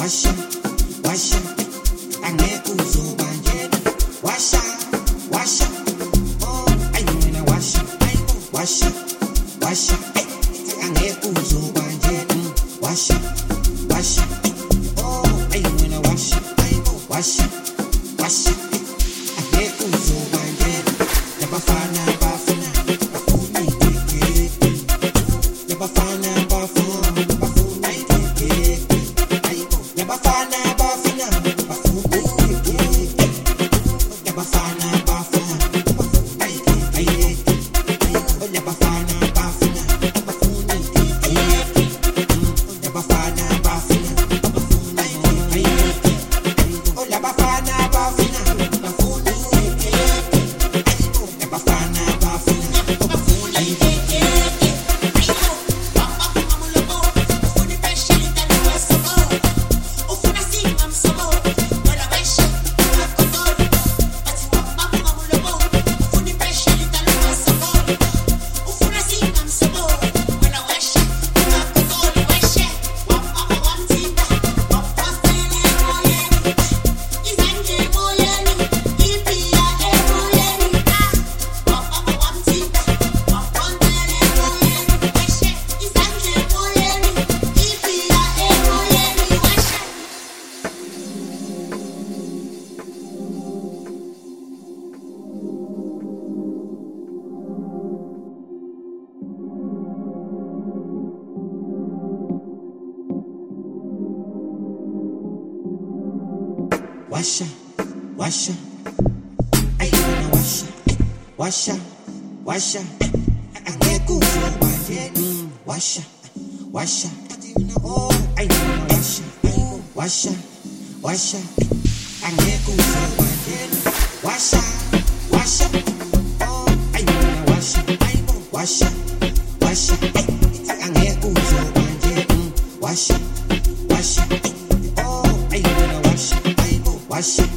washa, washa, angeke uzobangena. Washa, washa, oh, ayina washa, washa, washa, angeke uzobangena. Washa, washa, oh, ayina washa, washa, washa, angeke uzobangena. Yabafana bafana, bafuni keke. Yabafana bafana, bafuni keke. Yabafana bafana, bafuni keke. Yabafana bafana, bafuni keke. Yabafana bafana, bafuni keke. Yabafana bafana, bafuni keke. Yabafana bafana, bafuni keke. Yabafana bafana, bafuni keke. Washa, washa, ayina washa, washa, washa, angeke uzobangena. Washa, washa, oh, ayina washa, washa, washa, angeke uzobangena. Washa, washa, oh, ayina washa, washa, washa, angeke uzobangena. Washa, washa, oh, ayina washa, washa.